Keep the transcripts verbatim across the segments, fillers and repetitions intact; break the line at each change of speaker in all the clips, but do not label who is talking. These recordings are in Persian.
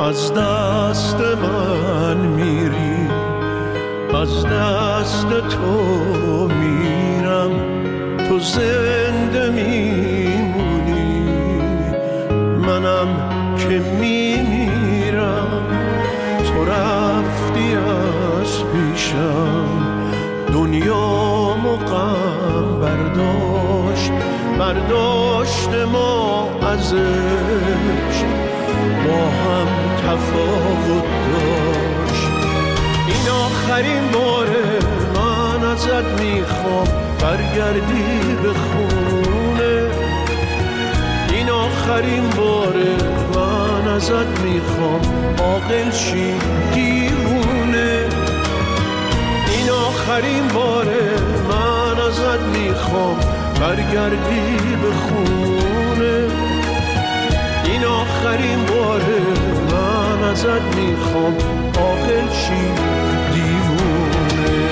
از دست من میری، از دست تو میرم، تو زنده میمونی، منم که میمیرم. تو رفتی از پیشم، دنیامو غم برداشت، برداشت ما ازش، با هم تفاوت داشت. این آخرین باره من ازت میخوام برگردی به خونه، این آخرین باره من ازت میخوام عاقل شی دیوونه، این آخرین باره من ازت میخوام برگردی به خونه، این آخرین باره من ازت میخوام عاقل شی دیوونه.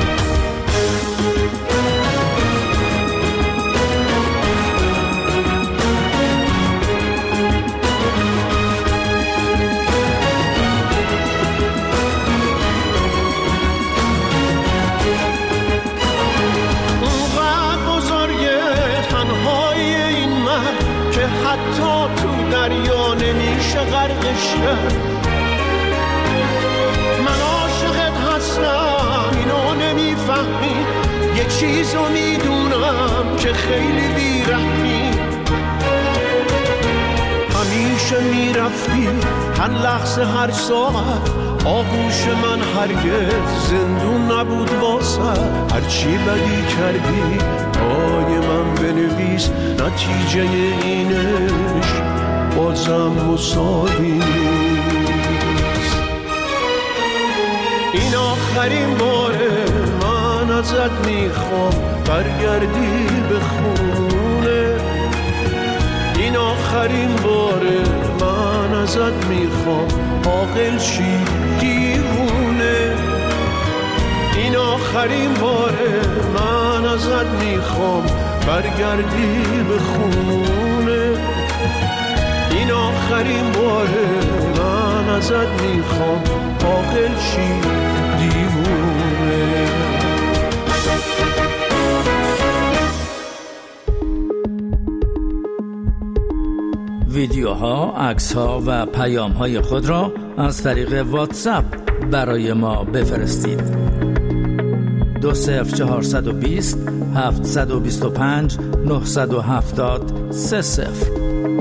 حتی تو دریا نمیشه غرقش کرد. من عاشقت هستم اینو نمیفهمی، یه چیزو میدونم که خیلی بیرحمی. همیشه میرفتی هر لحظه هر ساعت، آغوش من هرگز زندون نبود واسه. هرچی بدی کردی پای من بنویس، نتیجه اینش بازم مساوی نیست. این آخرین باره من ازت میخوام برگردی به خونه، این آخرین باره من ازت میخوام عاقل شی دیوونه، این آخرین باره من ازت میخوام برگردی به خونه، این آخرین باره من ازت میخوام عاقل شی دیوونه.
ویدیوها، عکس‌ها و پیام‌های خود را از طریق واتساپ برای ما بفرستید. دو صفر چهارصد و بیست هفتصد و بیست و پنج نهصد و هفتاد سه صفر.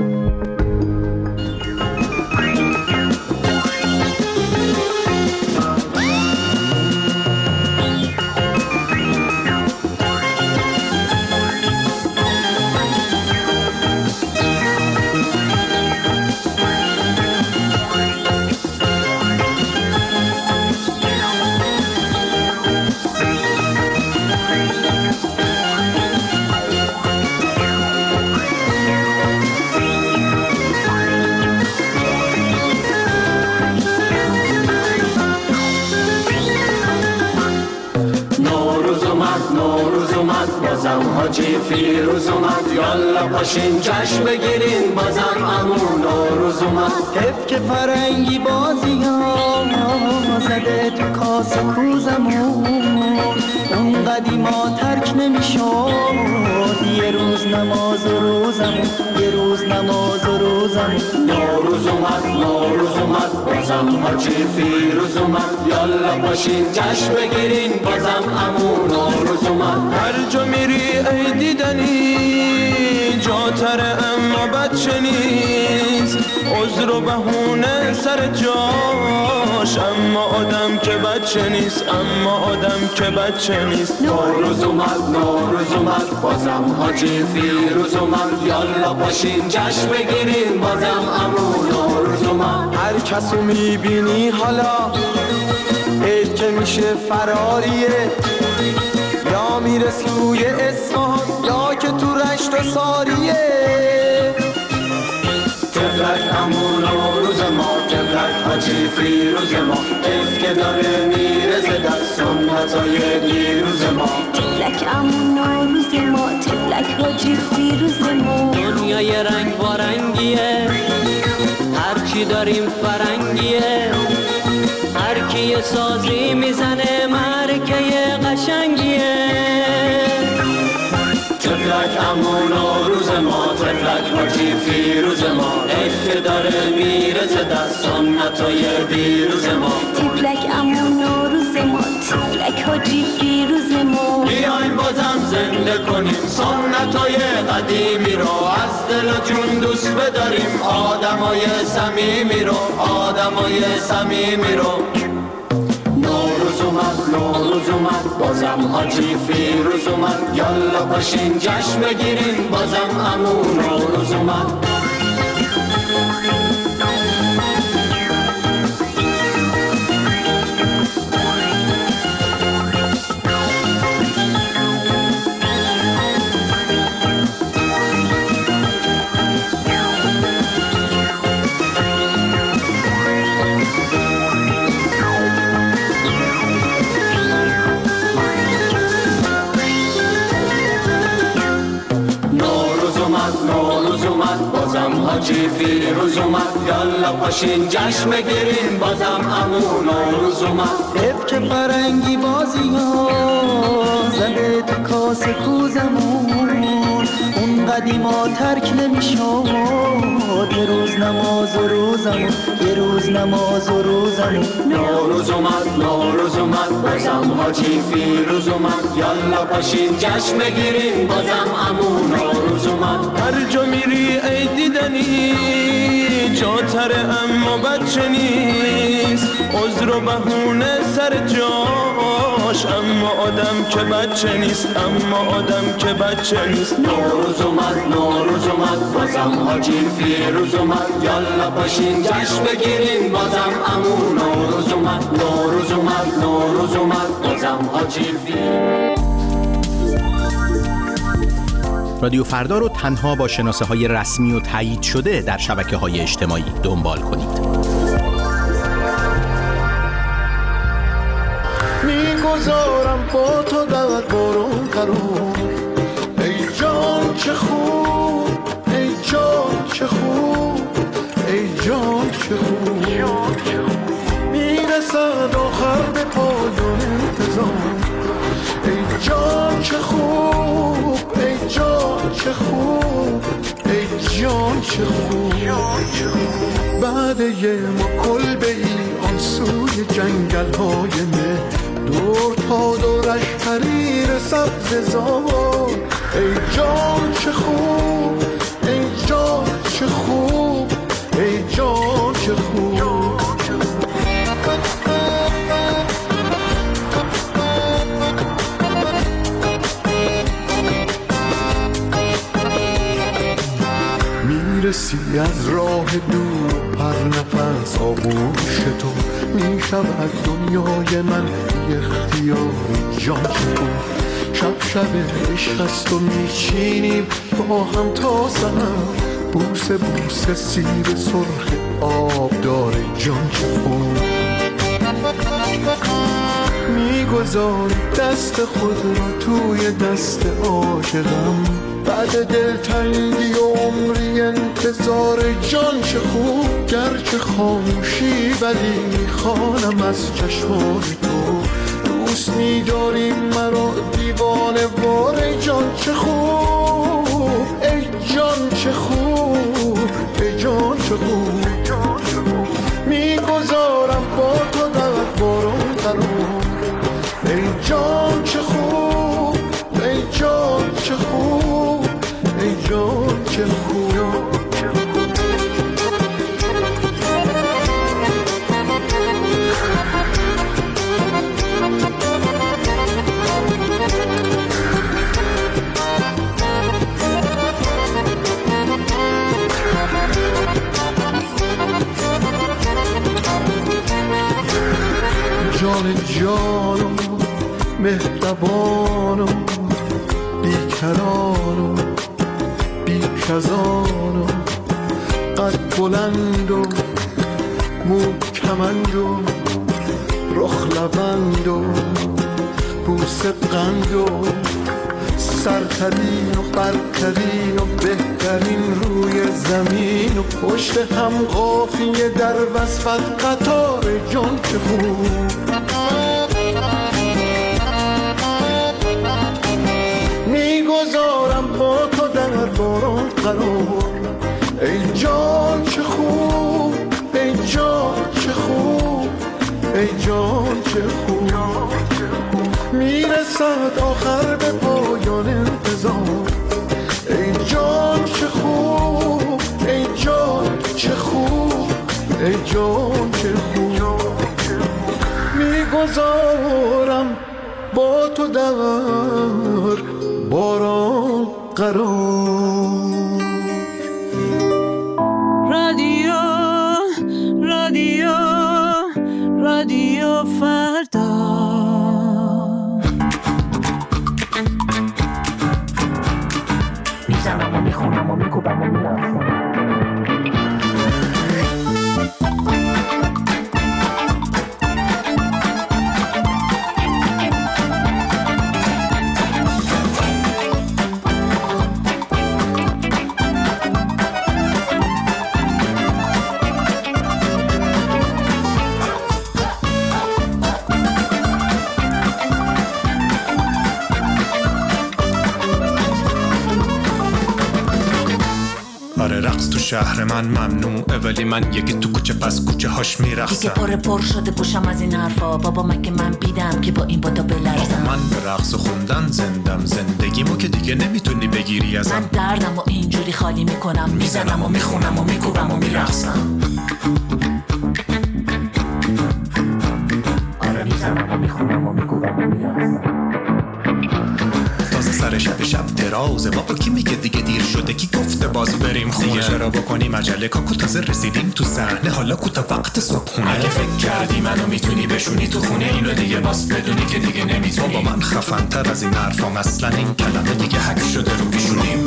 حاجی فیروز اومد، یالا پاشین جشن بگیرین، بازم امون نوروز اومد.
حیف که فرنگی بازی ها زده تو کاس کوزمون، اون قدیما ترک نمیشد، یه روز نماز و روزمون، یه روز نماز و روزمون.
نوروز اومد نوروز اومد، بازم حاجی فیروز اومد، یالا پاشین جشن بگیرین، بازم امون نوروز اومد.
هر جا میری ای دیدنی جاتره اما بچه نیست، عذر و بهونه سر جاش، اما آدم که بچه نیست، اما آدم که بچه نیست.
نوروز اومد نوروز اومد، بازم حاجی فیروز اومد، یالا باشین جشن بگیرین، بازم امون نوروز اومد.
هر کسو میبینی حالا عید که میشه فراریه، یا میره سوی اصفهان یا که تو رشت و ساریه.
تبرک امون نوروز ما، تبرک حاجی فیروز ما، عید که داره میره ز دست سنتای دیروز ما.
تبرک امون نوروز ما، تبرک حاجی فیروز ما.
دنیای رنگ و رنگیه،
هرچی داریم فرنگیه، هر کی یه سازی میزنه مرکه قشنگیه.
تفلک امون و روز ما، تفلک حاجی فیروز ما، عشق که داره میرسه دست سنتای دیروز ما.
تفلک امون و روز ما، تفلک حاجی فیروز ما.
بیاین بازم زنده کنیم سنتای قدیمی رو، از دل و جون دوست بداریم آدمای صمیمی رو، آدمای صمیمی رو. نوروز اومد، نوروز اومد، بازم حاجی فیروز اومد، یالا باشین جشن بگیریم، بازم عمو نوروز اومد. حاجی فیروز اومد، یالا پاشین جشن بگیرین، بازم عمو نوروز اومد.
حیف که فرنگی بازی ها زده تو کاسه کوزمون، اون قدیما ترک نمیشد. یه روز نماز و روزمون، یه روز نماز و روزمون.
نوروز اومد، نوروز اومد، بازم حاجی فیروز اومد، یالا پاشین جشن بگیرین، بازم عمو نوروز اومد.
هر جا میری ای دیدنی جاتره اما بچه نیست، عذر و بهونه سر جاش، اما آدم که بچه نیست، اما آدم که بچه نیست.
نوروز اومد، نوروز اومد، بازم حاجی فیروز اومد، یالا پاشین جشن بگیرین، بازم عمو نوروز اومد. نوروز اومد، نوروز اومد، بازم حاجی فیروز.
رادیو فردا رو تنها با شناسه های رسمی و تایید شده در شبکه های اجتماعی دنبال کنید.
میگذارم با تو در بارون قرون، ای جان چه خوب، ای جان چه خوب، ای جان چه خوب. میرسد آخر به پایان انتظار، ای جان چه خوب، ای جان چه خوب، ای جان چه خوب. بعد یه ما کلبه ای آن سوی جنگل های مه، دور تا دورش حریر سبز زار. ای جان چه خوب، ای جان چه خوب، ای جان چه خوب. میرسی از راه دور، هر نفس آغوش تو میشود دنیای من بی اختیار جان تو. شب شب عشق است و میچینیم با هم تا سحر، بوسه بوسه سیر سرخ آب داره جان چه میگذاری دست خود را توی دست عاشقم، بعد دلتنگی و عمری انتظار جان چه خوب. گرچه خاموشی ولی میخوانم از چشمان تو، دوست میداری مرا دیوانه وار. جان چه خوب، ای جان چه خوب، ای جان چه خوب. میگذارم با تو در بارون قرون، ای جان چه خوب، ای جان چه خوب، ای جان چه خوب. جان جانم مهربانم بیکرانم بیکزانم، قد بلند و مو کمند و رخ لبند و بوسه قند و سرترین و برترین و بهترین روی زمین و پشت هم قافیه در وصفت قطار جان چه خوب. میگذارم با تو در باران قرار، ای جان چه خوب، ای جان چه خوب، ای جان چه خوب. میرسد آخر به پایان انتظار، ای جان چه خوب، ای جان چه خوب، ای جان چه خوب. میگذارم با تو در باران قرار.
رادیو رادیو رادیو فردا. میزنم و میخونم و میکوبم و میرخونم.
شهر من ممنوعه ولی من یکی تو کوچه پس کوچه هاش میرقصم.
دیگه پر پر شده گوشم از این حرفا. بابا مگه من بیدم که با این بادا بلرزم.
من به رقص و خوندن زندم، زندگیمو که دیگه نمیتونی بگیری ازم.
من دردم و اینجوری خالی میکنم، میزنم و میخونم و میکوبم و میرقصم.
آره میزنم و میخونم و میکوبم و میرقصم.
سر شب شب درازه بابا کی میگه دیگه دیر شده، کی گفته باز بریم خونه. دیگه چرا بکنیم عجله کاکو تازه رسیدیم تو صحنه، حالا کوتا وقت صبحونه. اگه فکر کردی منو میتونی بشونی تو خونه اینو دیگه باز بدونی که دیگه نمیتونی. بابا من خفن تر از این حرفام، اصلا این کلمه دیگه حک شده رو بیشونیم.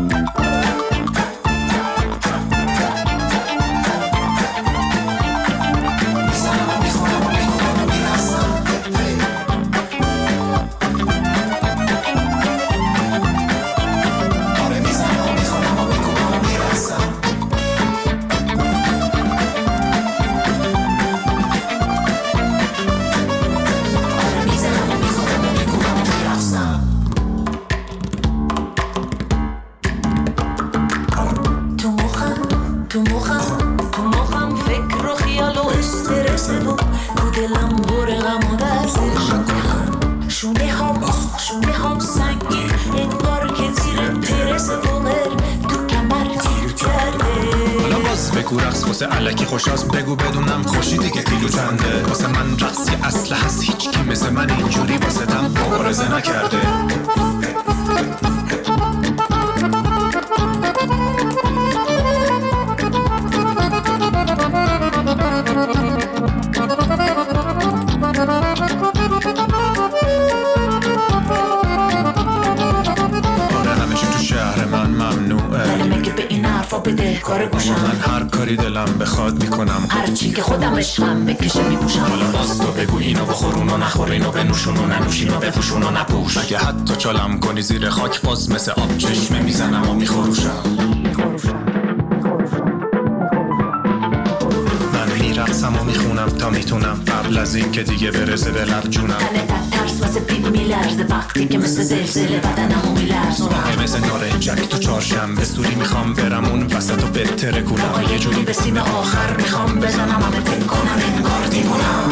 الکی خوشاست بگو بدونم خوشی دیگه تیلو چنده. واسه من رقصی اصل هست، هیچ کی مثل من اینجوری واسه تم مبارزه نکرده.
بده کار گوشم،
من هر کاری دلم بخواد میکنم،
هر چی که خودم عشقم بکشه میپوشم.
حالا باز تو بگو اینو بخورون و نخورین و بنوشون و ننوشین و بپوشون و نپوش. مگه حتی چالم کنی زیر خاک باز مثل آب چشمه میزنم و میخوروشم. من میرقصم و میخونم تا میتونم، قبل از این که دیگه برسه به لب جونم.
تنه در ترس واسه پیپ میلرزه وقتی که مثل زلزله بدنمو میلرزونم.
مثل نارنجک تو چهارشنبه سوری میخوام برم اون وسط و بهتره کنم. یه جوری به سیم آخر میخوام بزنم همه فکر کنم انگار دیوونم.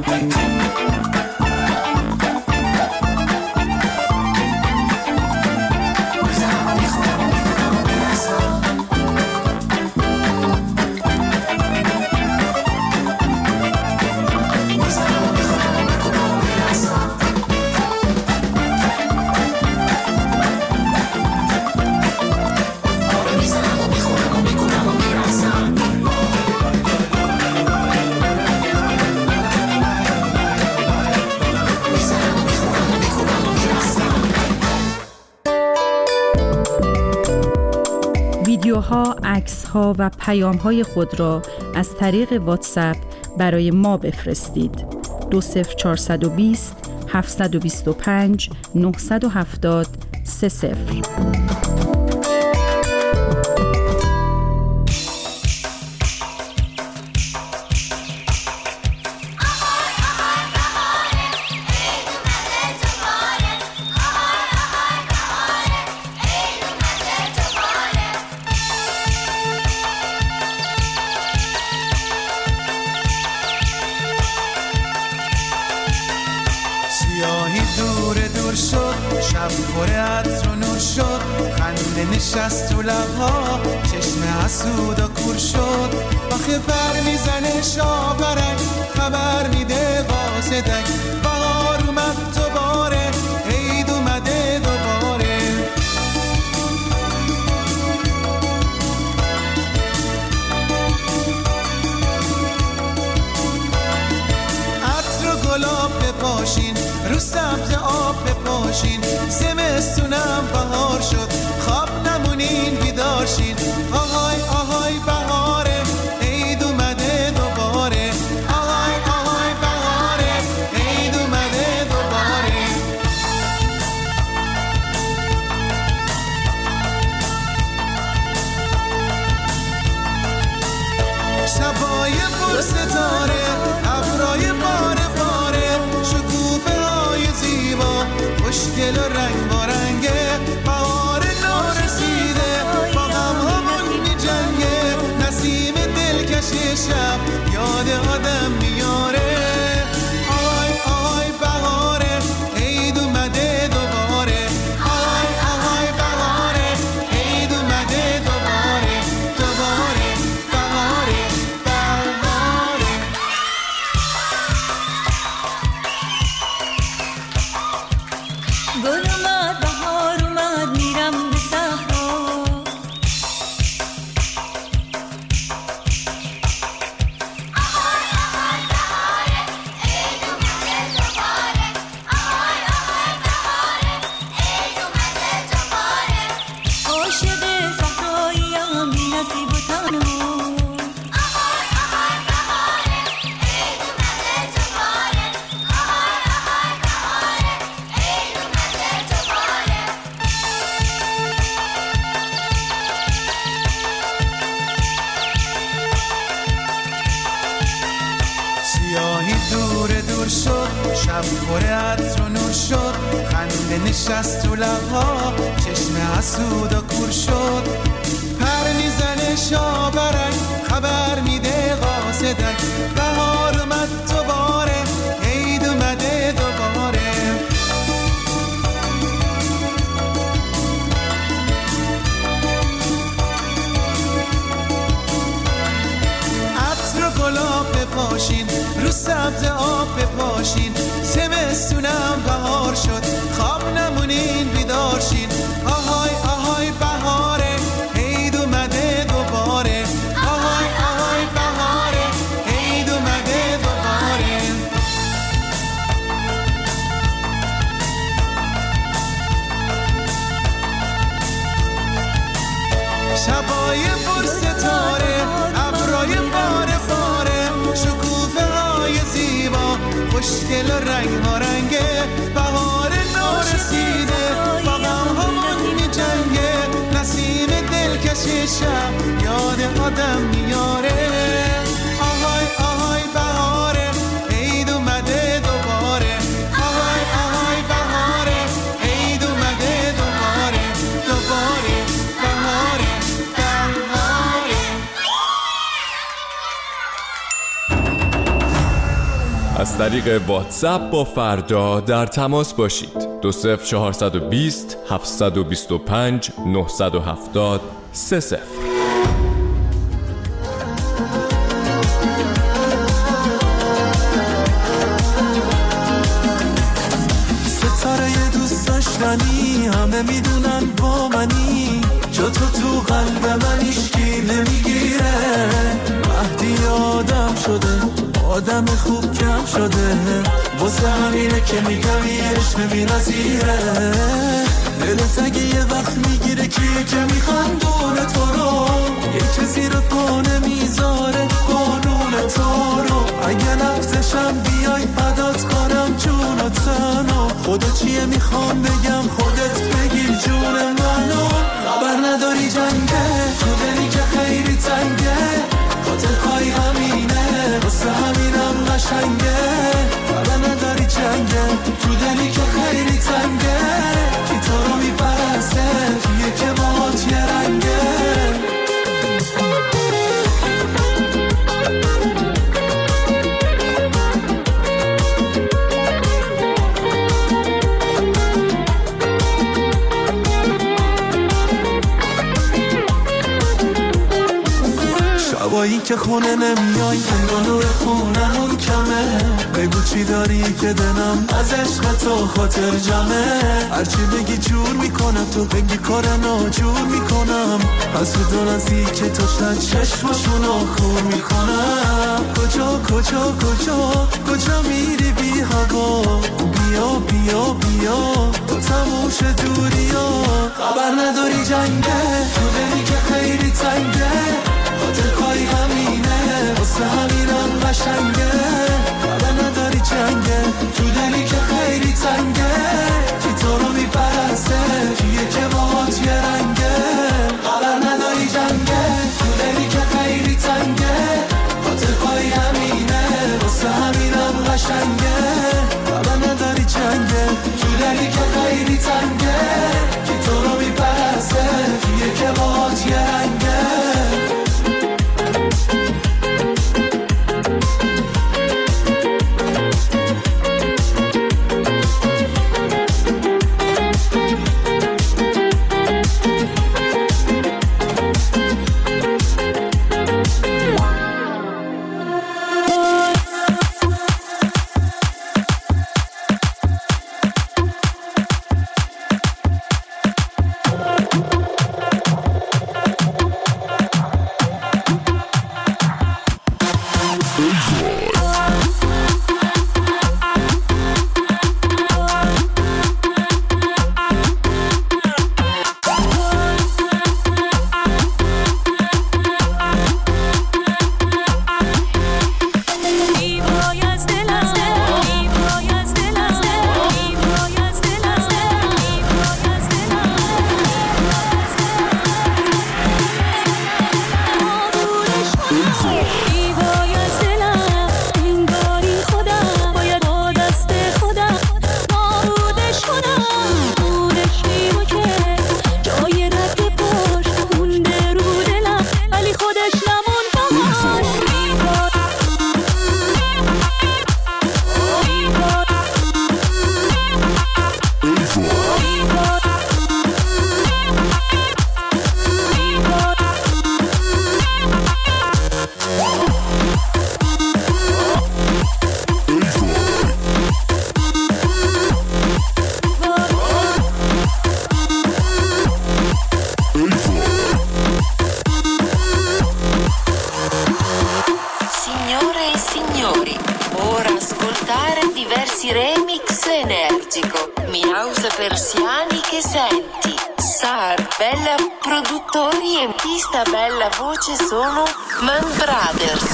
ویدیوها، عکس‌ها و پیام‌های خود را از طریق واتساپ برای ما بفرستید. دو صفر چهارصد و بیست هفتصد و بیست و پنج نهصد و هفتاد سه صفر.
نشست تو لبها چشم حسود و کور شد آخه پر میزنه شاپرک خبر میده واسدک بهار اومد دوباره عید اومده دوباره عطر و گلاب بپاشین رو سبز آب بپاشین زمستونم بهار شد خواب نمونین بیدارشین آهای آهای بهاره عید اومده دوباره آهای آهای بهاره عید اومده دوباره شبای پر ستاره ابرای باره باره شکوفه های زیبا خوشگل و رنگ بارنگه بهار نارسیده با غم‌هامون می‌جنگه نسیم دلکش شب یاد آدم میاره آهای آهای بهاره عید اومده دوباره آهای آهای بهاره عید اومده دوباره دوباره بهاره بهاره
گل اومد بهار اومد میرم به صحرا عاشق صحراییم بی نصیب و تنها
سیاهی دور دور شد شب پر عطر و نور شد خنده نشست تو لبها چشم حسود و کور شد پر میزنه شاپرک خبر میده قاصدک بهار اومد دوباره عید اومده دوباره عطر و گلاب بپاشین رو سبز آب بپاشین زمستونم بهار شد خواب نمونین بیدارشین آهای آهای بهاره عید اومده دوباره آهای آهای بهاره عید اومده دوباره شبای پر ستاره ابرای باره باره شکوفه های زیبا خوشگل و رنگ ها رنگه بهار نارسیده با غم‌هامون می‌جنگه نسیم دلکش شب یاد آدم میاره آهای آهای بهاره عید اومده دوباره آهای آهای بهاره عید اومده دوباره دوباره بهاره بهاره
از طریق واتساپ با فردا در تماس باشید. دو صفر چهارصد و بیست هفتصد و بیست و پنج نهصد و هفتاد سه صفر.
ستاره دوست داشتنی همه میدونن با منی جا تو تو قلب من هیچکی نمیگیره مهدی آدم شده آدم خوب کم شده واسه همینه که میگم یه عشق بی‌نظیره دلت اگه یه وقت میگیره کیه که میخندونه تو رو یه کسی رو پا نمیذاره قانون تو رو اگه لفظشم بیای فدات کنم جون و تنو خدا چیه میخوام بگم خودت بگیر که خونه نمیای، انگار نور خونمون کمه. بگو چی داری که دلم از عشق تو خاطر جمعه. هرچی بگی جور میکنم، تو بگی کار ناجور میکنم. از تو دو نزدیک تو شد چشماشونو خور میکنم. کجا کجا کجا کجا میری بی هوا؟ بیا بیا بیا تو تموش دوریا. خبر نداری جنگه تو دلی که خیلی تنگه. خاطر خواهی همینه واسه همینم قشنگه. خبر نداری جنگه تو دلی که خیلی تنگه. کی تو رو میپرسته کیه که باهات یه رنگه. خبر نداری جنگه تو دلی که خیلی تنگه. خاطر خواهی همینه واسه همینم قشنگه. خبر نداری جنگه تو دلی که خیلی تنگه. کی تو رو میپرسته کیه که باهات یه رنگه.
Voce sono Man Brothers.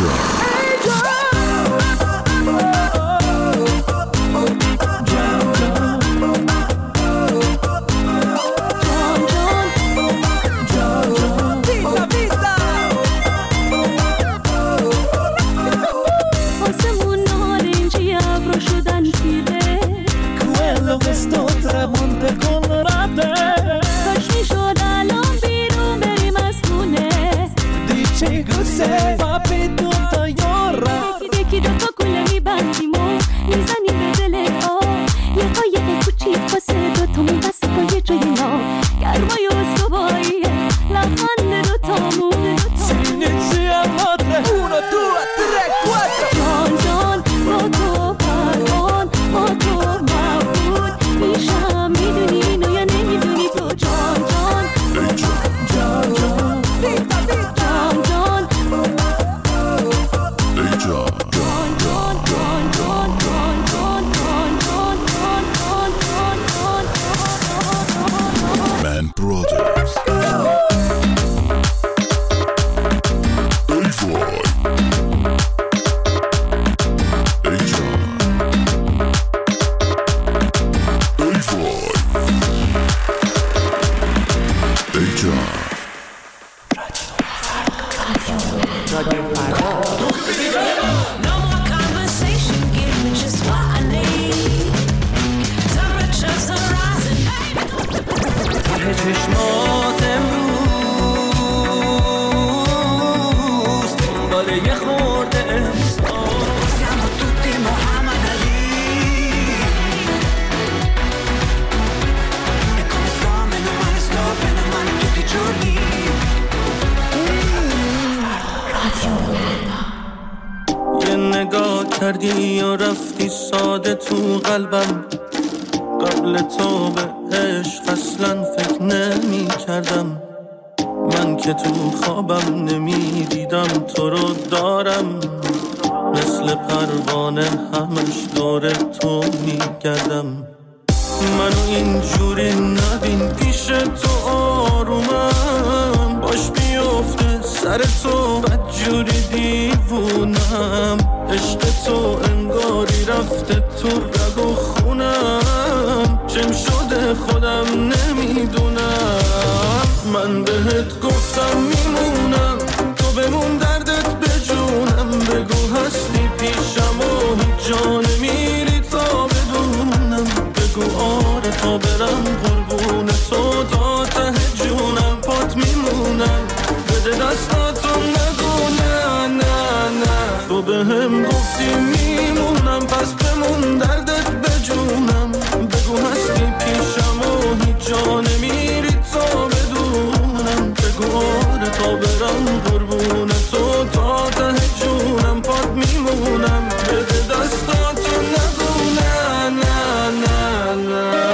آسمون نارنجی ابرو شدن تیره. Quello che sto tramonte con rate. کاش میشد الان بیرون بریم از خونه. Dici cos'è? Papi tutto io
نگاه کردی یا رفتی ساده تو قلبم. قبل تو به عشق اصلا فکر نمی کردم. من که تو خوابم نمی دیدم تو رو دارم. مثل پروانه همش دور تو می گردم. منو اینجوری نبین پیش تو آرومم. باش بیفته سر تو بدجوری دیوونم. عشق تو انگاری رفته تو رگ و خونم. چم شده خودم نمیدونم. من بهت گفتم میمونم تو بمون دردت بجونم. بگو هستی پیشم و هیچ جا نمیری تا بدونم. بگو آره تا برم قربون تو تا ته جونم. پات میمونم بده دستاتو نگو نه نه نه. تو به هم گفتی میمونم پس بمون دردت بجونم. بگو هستی پیشم و هیچ جا نمیری تا بدونم. بگو آره تا برم قربون تو تا ته جونم. پات میمونم بده دستاتو نگو نه نه نه نه.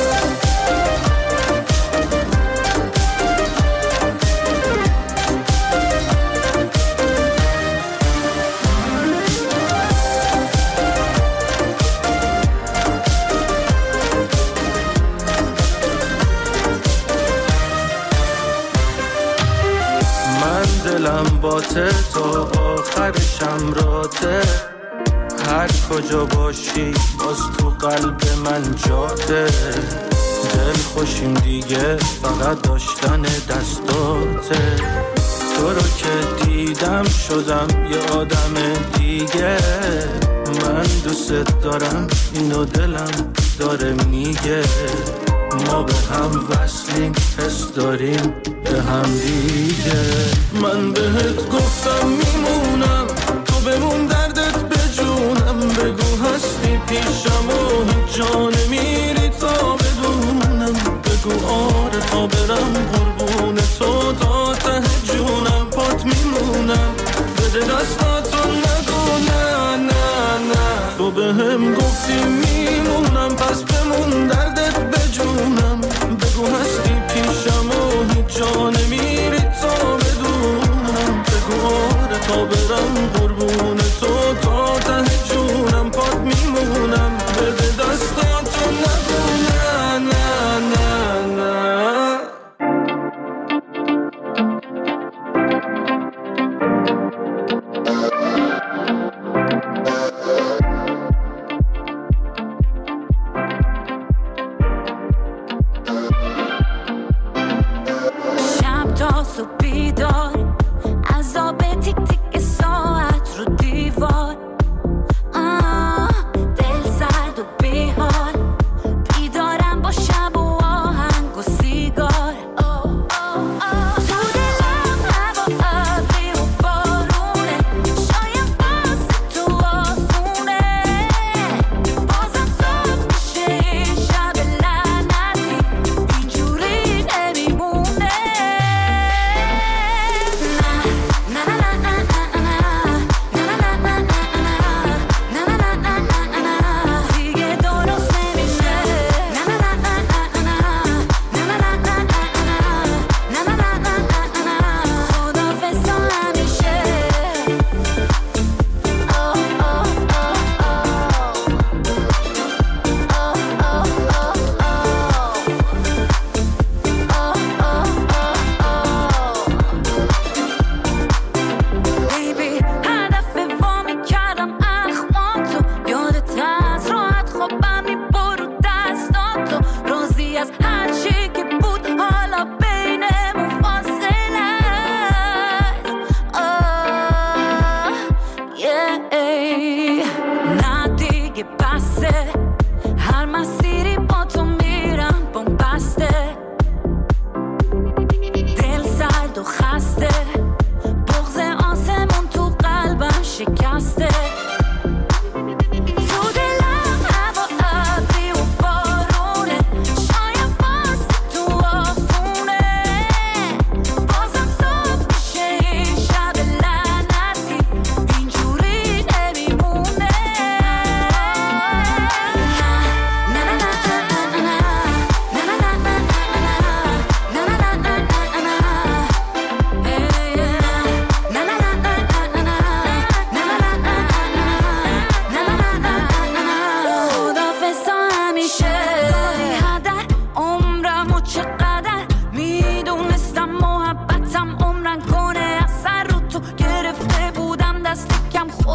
دلم باته تا آخرشم راته. هر کجا باشی باز تو قلب من جاته. دل خوشیم دیگه فقط داشتن دستاته. تو رو که دیدم شدم یه آدم دیگه. من دوست دارم اینو دلم داره میگه. ما به هم وصلیم حس داریم به هم دیگه. من بهت گفتم میمونم تو بمون دردت بجونم. بگو هستی پیشم و هیچ جا نمیری تا بدونم. بگو آره تا برم قربون تو تا ته جونم. پات میمونم بده دستاتو نگو نه نه نه. تو به هم گفتی میمونم پس بمون دردت بجونم. بگو هستی پیشم و هیچ جا نمیری تا بدونم. بگو آره تا برم قربون تو تا ته جونم. پات میمونم بده دستاتو نگو نه نه نه نه.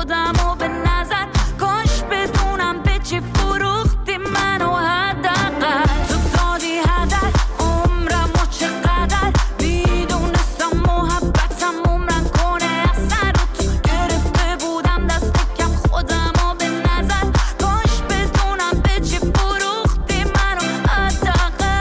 خودمو به نظر کاش بدونم به چی فروختی منو حداقل تو دادی هدر عمرمو چقدر میدونستم محبتم عمرم کنه اثر رو تو گرفته بودم دست کم خودمو به نظر کاش بدونم به چی فروختی منو حداقل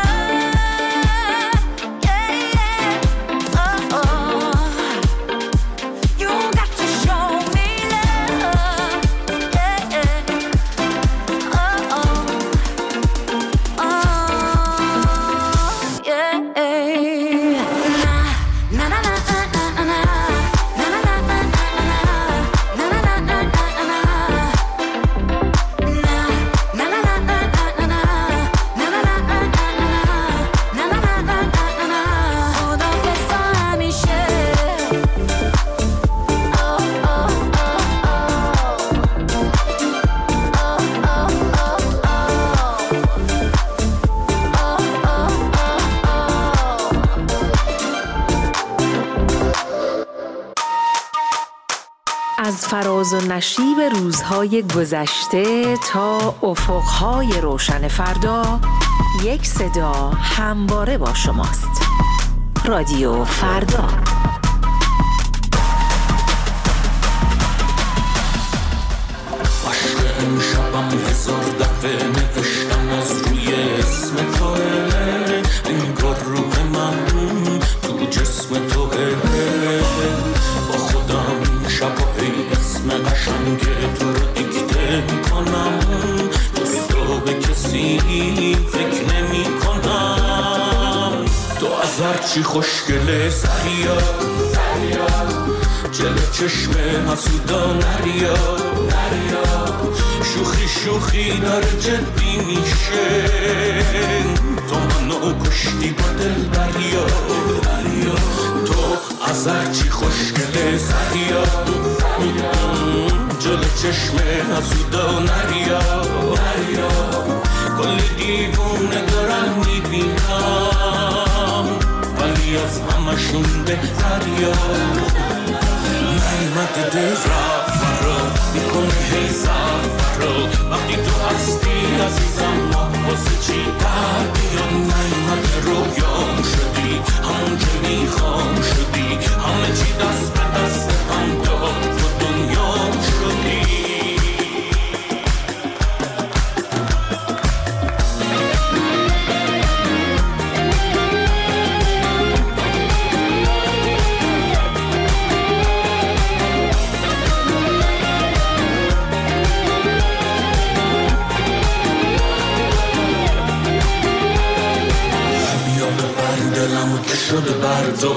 از فراز و نشیب روزهای گذشته تا افقهای روشن فردا، یک صدا همواره با شماست. رادیو فردا.
عشق امشبم هزار دفعه نوشتم از روی اسم توه، انگار روح من تو جسم توه. با خودم شب و هی اسم قشنگ تو رو دیکته میکنم، دوست رو به کسی فکر نمی کنم. تو از هرچی خوشگله سریا جلو چشم حسودا نریا، شوخی شوخی داره جدی میشه، تو منو کشتی با دل بریا. تو از هرچی خوشگله سریا جلو چشم حسودا نریا، کلی دیوونه دارم میبینم ولی از همشون بهتریا. نیمت دل رفت فرا میکنه هی زر فرا، وقتی تو هستی عزیزم ما واسه چی در بیا. نیمت رویام شدی همون که میخوام شدی، همه چی دست به دست هم داد تو دنیام شدی. دلمو که شده بر تو،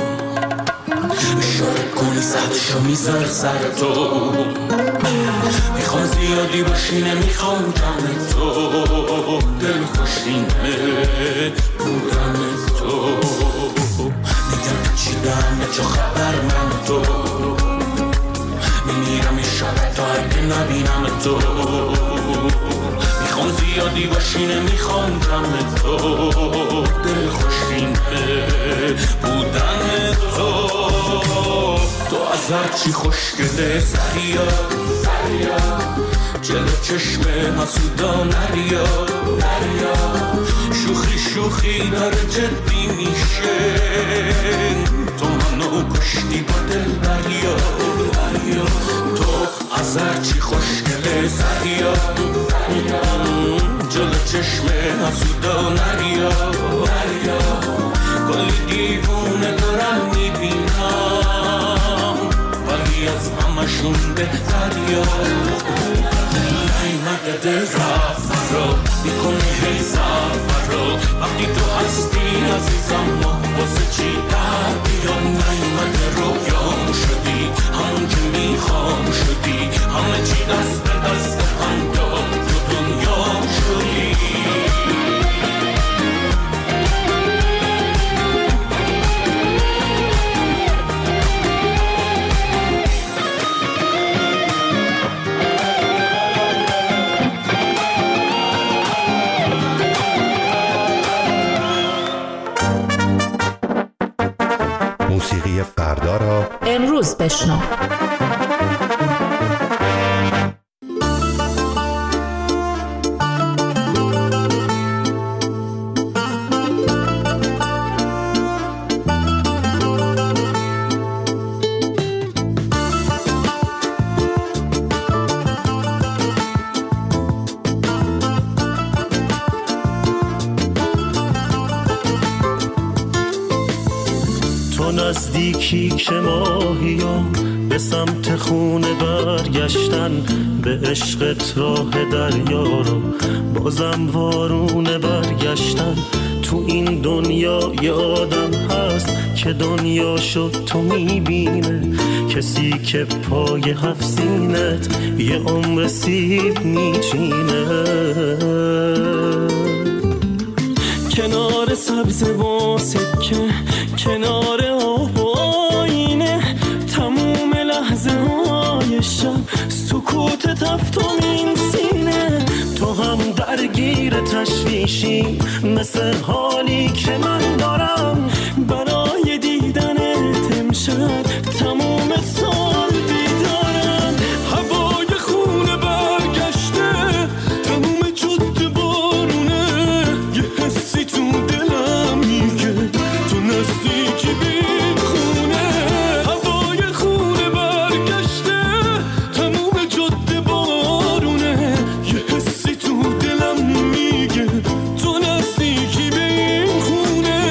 اشاره کنی سهدشو میذار سر تو. میخوام زیادی باشی نمیخوام جمع تو، دل خوشینه بودن تو. میگم چیدم چه خبر من تو، میمیرم این شب تا اگه نبینم تو. میخوام زیادی باشی نمیخوام جمع تو، دل خوشینه بودن تو. تو از هرچی خوشگله سریا جلو چشم حسودا نریا، شوخی شوخی داره جدی میشه، تو منو کشتی با دل بریا. تو از هرچی خوشگله سریا جلو چشم حسودا نریا، کلی دیوونه دارم میبینم ولی از همشون بهتریا. نیمت دل رفت فرا میکنه هی زر فرا، وقتی تو هستی عزیزم ما واسه چی در بیا. نیمت رویام شدی همون که میخوام شدی، همه چی دست به دست هم داد تو دنیام شدی.
موسیقی فردا را
امروز بشنو.
نزدیکی که ماهیام به سمت خونه برگشتن، به عشقت راه دریا رو بازم وارونه برگشتن. تو این دنیا یه آدم هست که دنیا شد تو میبینه، کسی که پای هفت سینت یه عمر سیب میچینه.
کنار سبز و سکه، کنار آب و آینه، تموم لحظه های شب سکوت تفتمین سینه. تو هم درگیر تشویشی مثل حالی که من دارم، برای دیدنت امشب تموم سال بیدارم. هوای خونه برگشته، تموم جاده بارونه، یه حسی تو دلم میگه تو نزدیکی بین خونه. هوای خونه برگشته، تموم جاده بارونه، یه حسی تو دلم میگه تو نزدیکی بین خونه.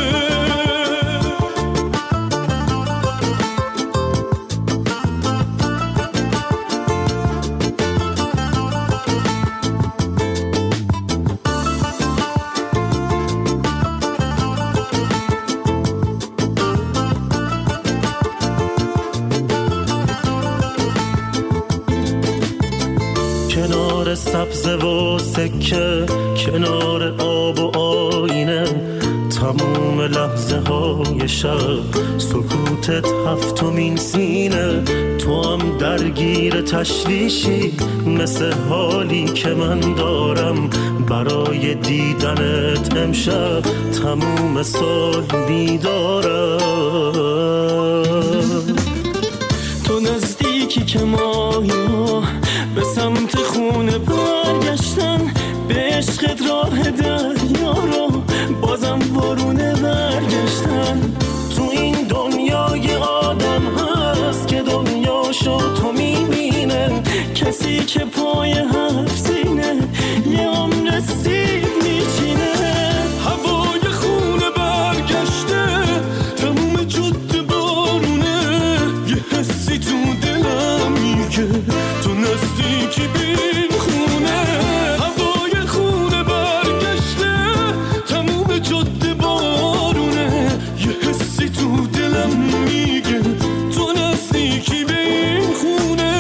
کنار سبز و سکه، کنار آب و آینه، تموم لحظه های شب سکوتت هفتمین سینه. تو هم درگیر تشویشی مثل حالی که من دارم، برای دیدنت امشب تموم سال بیدارم. تو نزدیکی که مایا به سمت خونه برگشتن، به عشقت راه دریا رو بازم وارونه برگشتن. تو این دنیا یه آدم هست که دنیا شد تو میبینه، کسی که پای هفت سینه یه عمر سیب میچینه. هوای خونه برگشته، تموم جاده بارونه، یه حسی تو دلم میگه تو نزدیکی بین خونه. هوای خونه برگشته، تموم جاده بارونه، یه حسی تو دلم میگه تو نزدیکی بین خونه.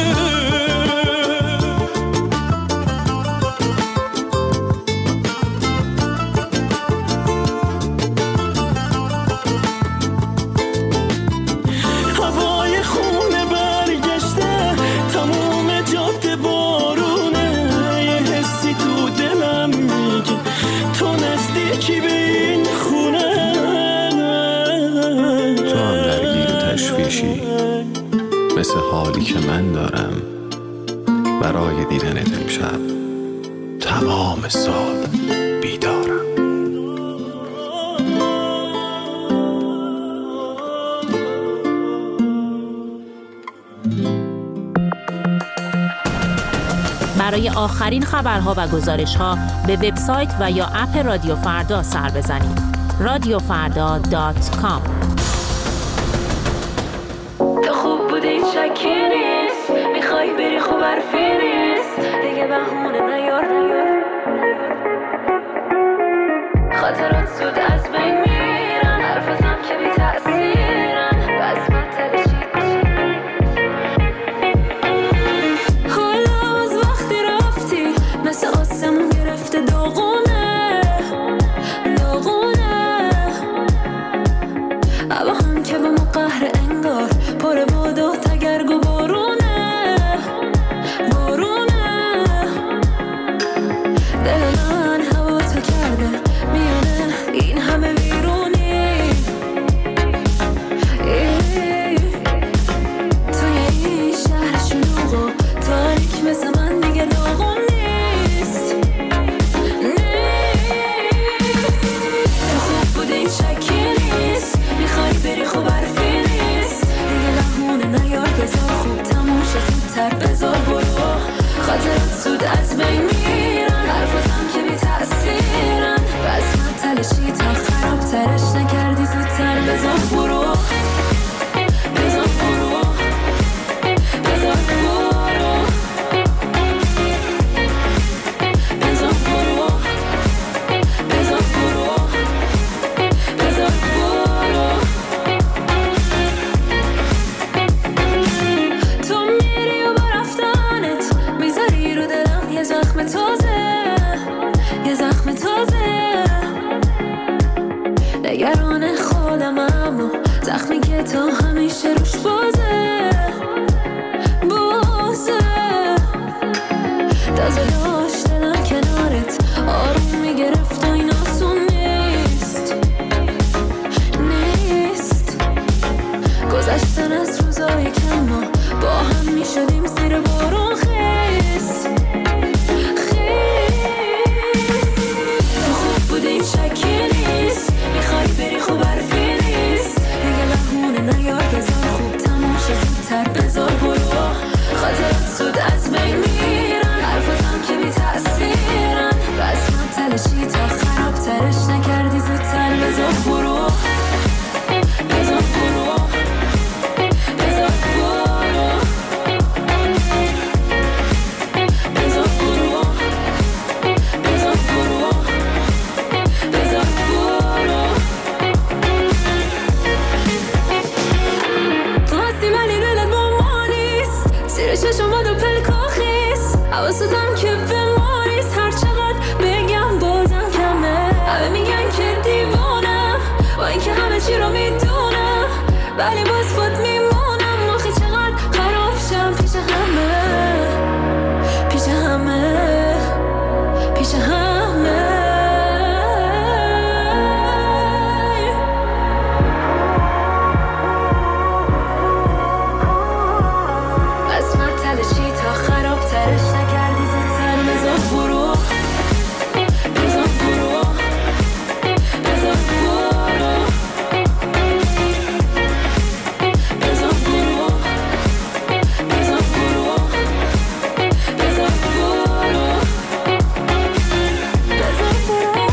هوای خونه برگشته، تموم جاده بارونه، یه حسی تو دلم میگه تو نزدیکی به این خونه.
تو هم درگیر تشویشی مثل حالی که من دارم، برای دیدنت امشب تمام سال بیدارم.
برای آخرین خبرها و گزارش‌ها به وبسایت و یا اپ رادیو فردا سر بزنید. رادیو فردا دات کام.
تو خوب بودی شکی نیست، میخوای بری خوب حرفی نیست، دیگه بهونه نیار نیار. خاطرات زود از بین میرن، حرفاتم که بی تأثیرن، بس من تلشید حالا از وقتی رفتی مثل آسمون گرفته داغونه داغونه. ابا هم که به ما قهر انگار، پر باد و تگرگ و بارونه بارونه. دل من هوا تو کرده میونه این همه ویرونی. توی این شهر شلوغ و تاریک مثل من دیگه داغون نیست تو خوب بودی شکی نیست، میخوای بری خوب حرفی نیست، دیگه بهونه نیار، بذار خوب تموم شه زودتر، بذار برو. خاطرات زود از بین میرن، حرفاتم که بی تأثیرن، بس من تلشی تا خراب ترش نکردی زودتر، بذار برو.
که تا همیشه روش بازه بازه تازه داشت دلم کنارت آروم میگرفت و این آسون نیست نیست گذشتن از روزای کم ما با هم میشدیم زیر بارون خیس تو خوب بودیم شکی نیست میخوای بری خوب حرفی نیست دیگه بهونه نیار بذار خوب تموم شه زودتر بذار برو خاطرات زود از بین میرن حرفاتم که بی تأثیرن بس من تلشی تا خراب ترش نکردی زودتر بذار برو بذار برو بذار برو بذار برو بذار برو بذار برو تو هستی ولی دلت با ما نیست زیر چشمات و پلکا خیس حواستم که به ما نیست هر چقدر بگم بازم کمه همه میگن که دیوانم با اینکه همه چی رو میدونم ولی باز خود میمونم آخه چقدر خراب شم پیش همه پیش همه پیش همه بس من تلشی تا خراب ترش نکردی زودتر بذار برو بذار برو بذار برو بذار برو بذار برو بذار برو بذار برو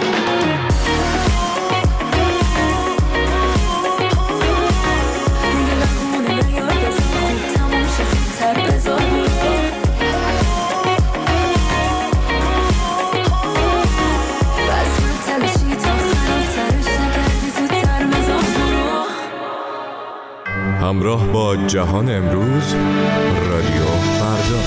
دیگه بهونه نیار بذار خوب تموم شه زودتر بذار برو بس من تلشی تا خراب ترش نکردی زودتر بذار برو
همراه با جهان امروز رادیو فردا.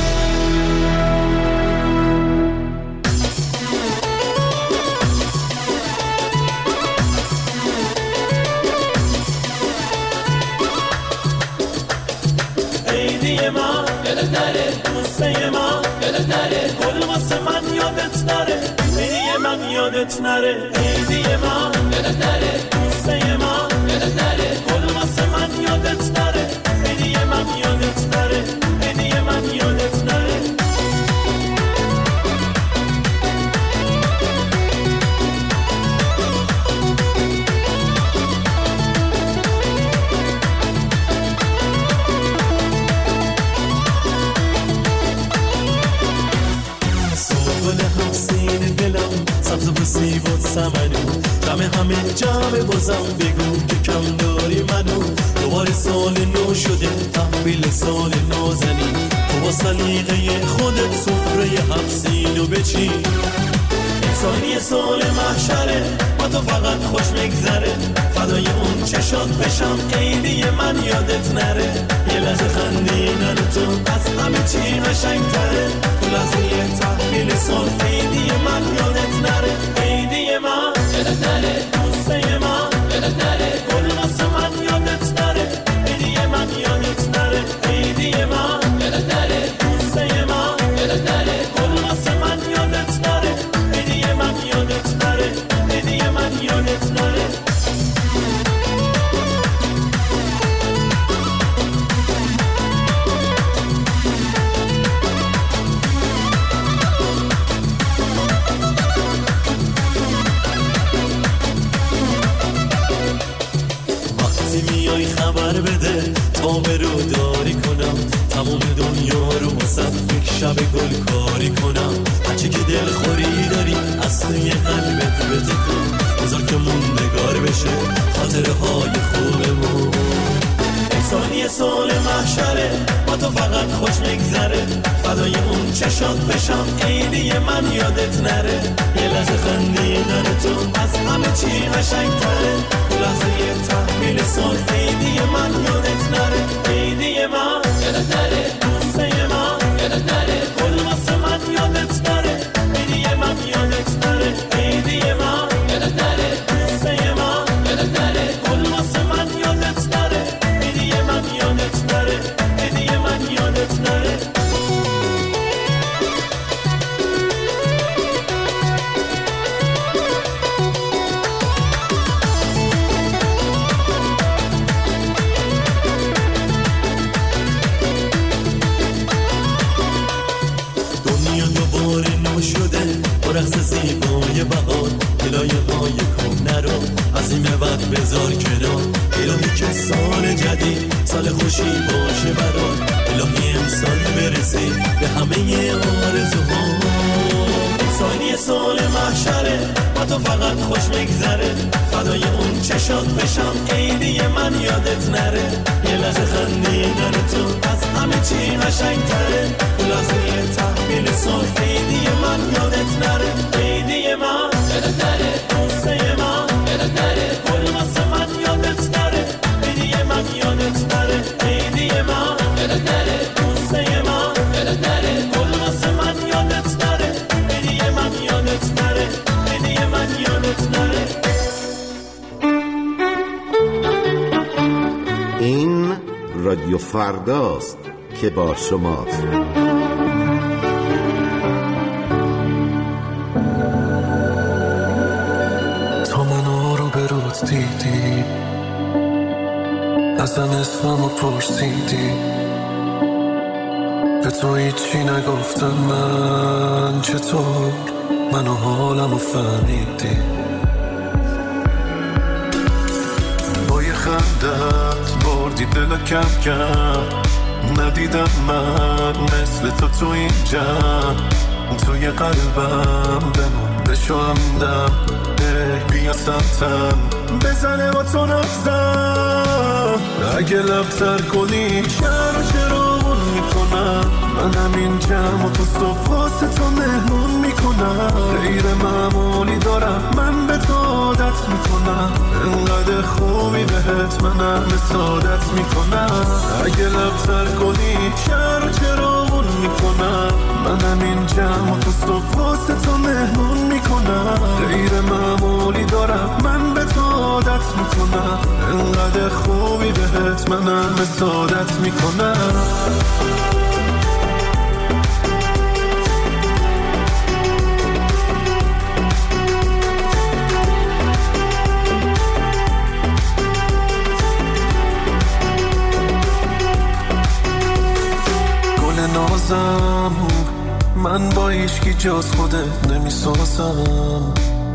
عیدی ما یادت نره دوسته ما یادت نره گل واسه من یادت نره عیدی من یادت نره عیدی ما یادت نره دوسته ما یادت نره گل واسه من یادت نره عیدی من یادت نره عیدی من یادت نره گل همسین دلم سبز و سیبات سمنو دم همه جمع بازم بگو که کم داری منو دوباره سال نو شده تحویل سال نازنی تو با سلیقه خودت سفره هفسینو بچین انسانی سال محشره با تو فقط خوش میگذره فدای اون چشات بشم عیدی من یادت نره یه لحظه خندیدن تو از همه چی قشنگ‌تره تو لحظه تحویل سال عیدی من یادت نره عیدی من یادت نره دوسته من یادت نره گل واسه من یادت نره عیدی من یادت نره عیدی من یادت نره دوسته من یادت نره گل واسه من یادت نره عیدی من یادت نره عیدی من یادت نره میای خبر بده تا برو داری کنم تمام دنیا رو واسه یک شب گل کاری کنم هرچی که دل خوری داری از توی قلبت بتکن بذار که موندگار بشه خاطره های خوبمون انسانی سال محشره با تو فقط خوش میگذره فدای اون چشات بشم عیدی من یادت نره یه لحظه خندیدن تو از همه چی قشنگ‌تره تو لحظه تحویل سال عیدی من یادت نره عیدی من یادت نره دوسته من یادت نره گل واسه من یادت نره عیدی من یادت نره عیدی من یادت نره دوسته من یادت نره گل واسه من یادت نره رقص زیبای بهار دلایه های کهنه رو از این به بعد بذار کنار. الهی که سال جدید سال خوشی باشه برات، الهی امسال برسه به همه آرزوها. سالی سال محشره با تو فقط خوش بگذره، فدای اون چشات بشم عیدی من یادت نره. یه لحظه خندیدن تو از همه چی قشنگ‌تره، تو لحظه تحویل سال عیدی من یادت نره. عیدی من یادت نره، دوسته من یادت نره، گل واسه من یادت نره. عیدی من یادت نره، عیدی من یادت نره، دوسته من یادت نره، گل واسه من یادت نره. عیدی من یادت نره، عیدی من یادت نره.
این رادیو فرداست که با شماست.
تا منو رو به رود دیدی، ازم اسممو پرسیدی، به تو هیچی نگفتم من، چطور منو حالمو فهمیدی؟ با یه خندت بردی دل کم کم، ندیدم من مثل تو تو این جمع، توی قلبم بمون بشو همدم. بیا سمتم بزنه با تو نبزم، اگه لبتر کنی شهر و چراغون میکنم. من همین جمع و تو صبح واسه تو مهمون میکنم. غیر معمولی دارم من به تو عادت میکنم، انقدر خوبی بهت منم سعادت میکنم. اگه لبتر کنی شهر و چراغون میکنم. من همین جمع و تو صبح واسه تو مهمون میکنم. غیر معمولی دارم من به تو عادت میکنم، انقدر خوبی بهت منم سعادت میکنم. نازم من با ایشکی جز خودت نمیسازم،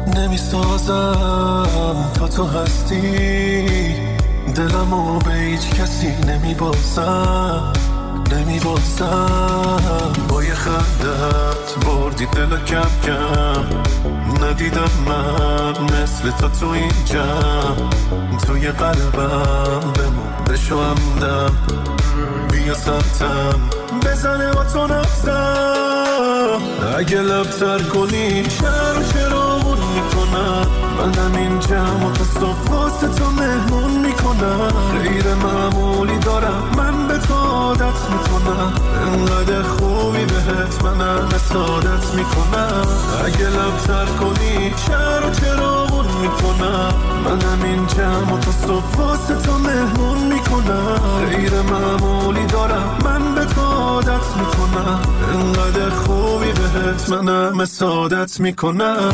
نمیسازم تا تو هستی. دلمو به هیچ کسی نمیبازم، نمیبازم. با یه خندت بردی دل کم کم، ندیدم من مثل تو تو این جمع، توی قلبم بمون بشو همدم. بیا سمتم بزنه با تو نبزم، اگه لبتر کنی شهر و چراغون میکنم. من همین جمع و تو صبح واسه تو مهمون میکنم. غیر معمولی دارم من به تو عادت میکنم، انقدر خوبی بهت منم سعادت میکنم. اگه لبتر کنی شهر و چراغون میکنم. من همین جمع و تو صبح واسه تو مهمون میکنم. غیر معمولی دارم من به تو عادت میکنم، انقدر خوبی بهت منم سعادت میکنم.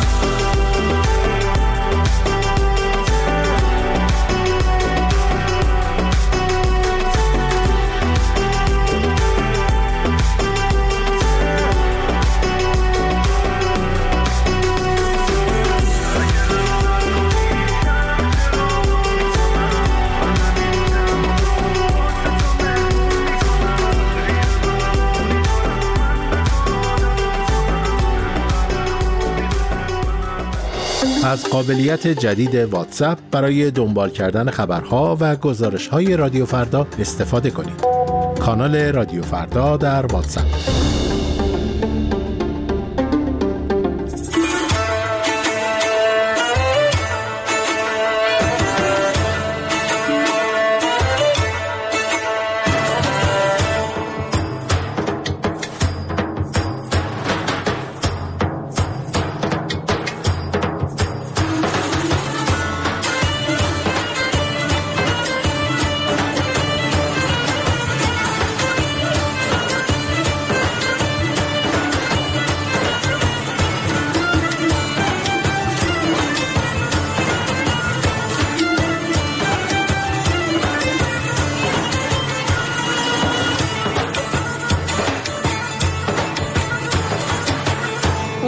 از قابلیت جدید واتساپ برای دنبال کردن خبرها و گزارش‌های رادیو فردا استفاده کنید. کانال رادیو فردا در واتساپ.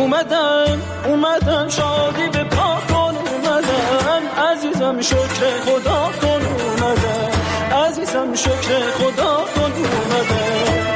اومدن اومدن شادی به پا کن اومدن عزیزم شکر خدا کن اومدن عزیزم شکر خدا کن اومدن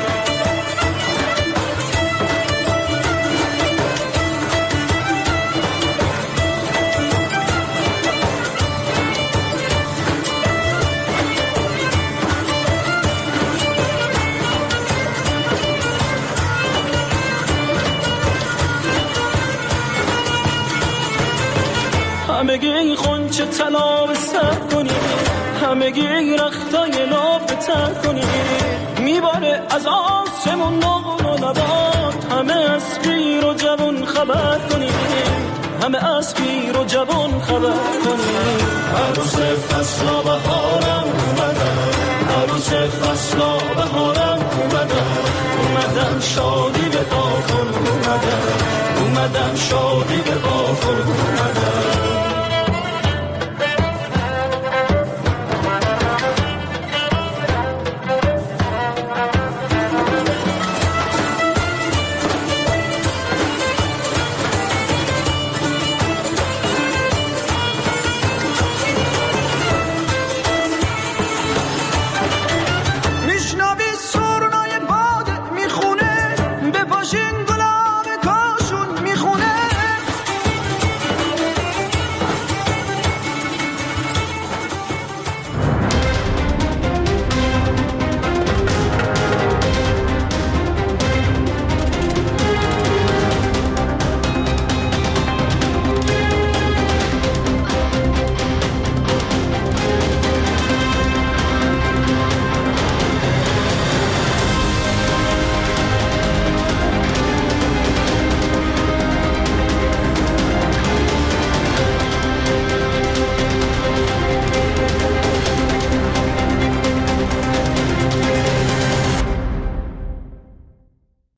همگی خونچه طلا به سر کنی همگی رختای لاب به تر کنی میباره از آسمون نقل و نبات همه از پیر و جوان خبر کنی همه از پیر و جوان خبر کنی
عروس فصلا بهارم اومدن عروس فصلا بهارم اومدن اومدن شادی به پا کن اومدن اومدن شادی به پا کن اومدن